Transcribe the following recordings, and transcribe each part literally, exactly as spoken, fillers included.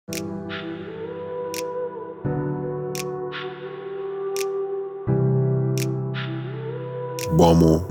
بامو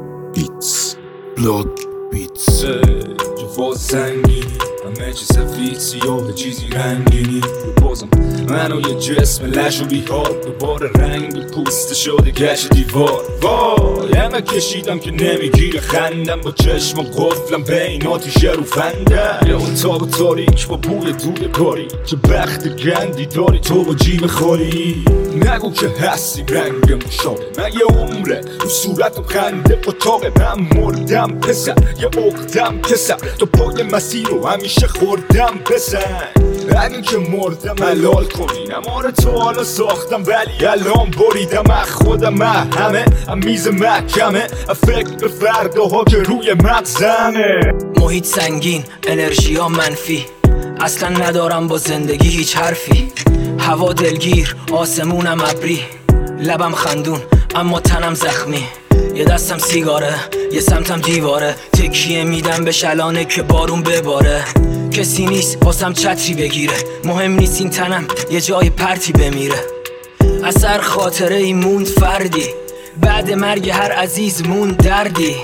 بیتس بلاد بیتس جفاز سنگینی همه چی سفید سیاه چیزی رنگینی بازم منو یه جسم لش و بیحال دوباره رنگ پوست شده گشت دیوار وای همه کشیدم که نمیگیره خندم با چشم و قفلم بین آتیشه رو فندم یه اتاق تاریک با بوی دود کاری چه بخت گندی داری تو با جیب خالی نگو که هستی رنگ مشابه من یه عمره رو صورت و خنده اتاق من مردم پسر یه اقدم کسر تو پای مسیر رو همیشه خوردم بسن اگه که مردم حلال کنینم آره تو حالا ساختم ولی الان بریدم از خودم همه هم میز محکمه فکر به فرداها که روی مغزمه محیط سنگین انرژی ها منفی اصلا ندارم با زندگی هیچ حرفی هوا دلگیر آسمونم ابری لبم خندون اما تنم زخمی یه دستم سیگاره یه سمتم دیواره تکیه میدم به شلانه که بارون بباره کسی نیست واسم چتری بگیره مهم نیست این تنم یه جای پرتی بمیره اثر خاطره ای موند فردی بعد مرگ هر عزیز موند دردی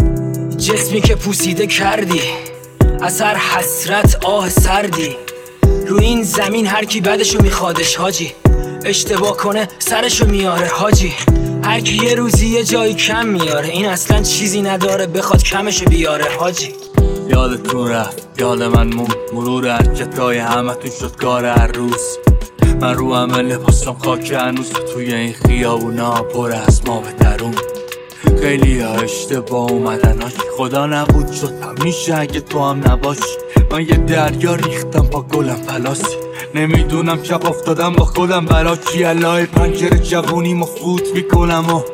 جسمی که پوسیده کردی اثر حسرت آه سردی رو این زمین هر کی بدشو میخوادش حاجی اشتباه کنه سرشو میاره حاجی هر کی یه روزی یه جایی کم میاره این اصلا چیزی نداره بخواد کمشو بیاره حاجی یادتون رفت یاد من مون مرور حرکتای همتون شد کار هر روز من رو همه لباسم خاک هنوز توی این خیابونا پر از ما به درون خیلی ها اشتباه اومدن هاش خدا نبود شد همیشه اگه تو هم نباشی من یه دریا ریختم با گلم فلاسی نمیدونم شب افتادم با خودم برا چی علای پنجره جوونی ما فوت میکنم و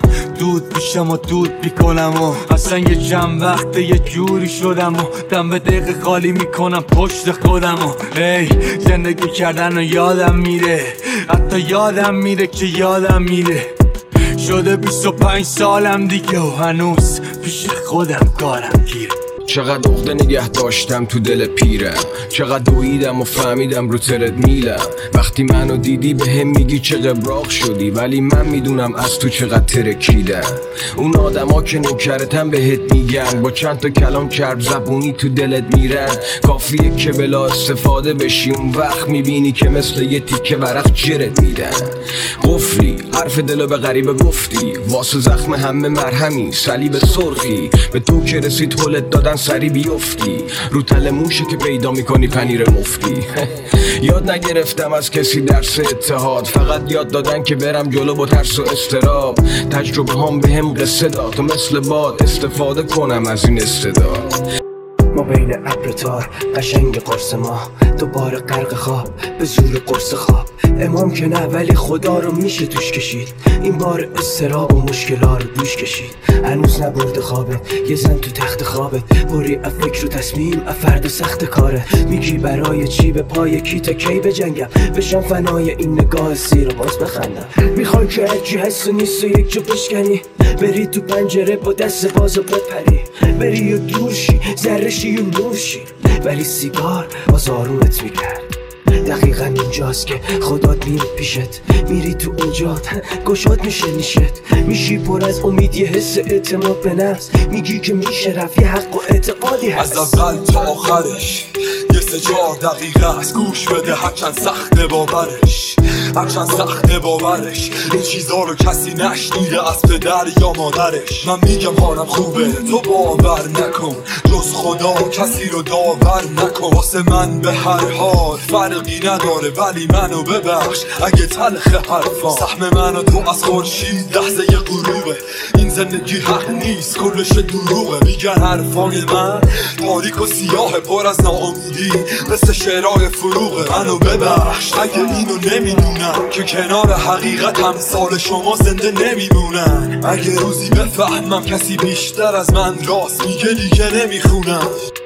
دود میشم و دود میکنم و اصلا یه چند وقت یه جوری شدم و دم به دقیقه خالی میکنم پشت خودم و ای زندگی کردن و یادم میره حتی یادم میره که یادم میره شده بیست و پنج سالم دیگه و هنوز پیش خودم کارم گیره چقدر عقده نگه داشتم تو دل پیرم چقدر دویدم و فهمیدم رو ترد میلم وقتی منو دیدی به هم میگی چه قبراق شدی ولی من میدونم از تو چقدر ترکیدم اون آدم ها که نوکرتن بهت میگن با چند تا کلام چرب زبونی تو دلت میرن کافیه که بلا استفاده بشی اون وقت میبینی که مثل یه تیکه ورق جرت میدن قفلی حرف دلو به غریبه گفتی واسه زخم همه مرهمی صلیب سرخی به تو که رسید حلت دادن سری بیفتی رو تل موشه که پیدا میکنی پنیر مفتی یاد نگرفتم از کسی درس اتحاد فقط یاد دادن که برم جلو با ترس و استراب تجربه هم به هم قصه داد و مثل باد استفاده کنم از این استعداد ما بین ابر تار قشنگ قرص ما دوباره غرق خواب به زور قرص خواب امام که نه ولی خدا رو میشه توش کشید این بار استراب و مشکلات رو دوش کشید هنوز نبرده خوابه یه زن تو تخت خوابه بری از فکر و تصمیم از فرد سخت کاره میگی برای چی به پای کی تا کی بجنگم بشم فنای این نگاه سیر و باز بخندم میخوای که هرچی هست و نیست و یک جو بشکنی بری تو پنجره با دست باز و بپری بری و دورشی ذرشی و نورشی ولی سیگار باز آرومت میکرد دقیقا اینجاست که خدات میره پیشت میری تو اونجات گشاد میشه نیشت میشی پر از امید یه حس اعتماد به نفس میگی که میشه رفت یه حق و اعتقادی هست از اول تا آخرش یه سه چهار دقیقه از گوش بده هرچند سخت باورش هرچند سخت باورش این چیزا رو کسی نشنیده از پدر یا مادرش من میگم حالم خوبه تو باور نکن جز خدا کسی رو داور نکن واسه من به هر حال فرقی نداره ولی منو ببخش اگه تلخ حرفام سهم منو تو از خورشید لحظه ی غروبه این زندگی حق نیست کلش دروغه میگن حرفای من تاریک و سیاه پر از ناامیدی مثل شعرهای فروغه منو ببخش اگه اینو نمیدونم که کنار حقیقت هم سال شما زنده نمیمونن اگه روزی بفهمم کسی بیشتر از من راست میگه دیگه نمیخونم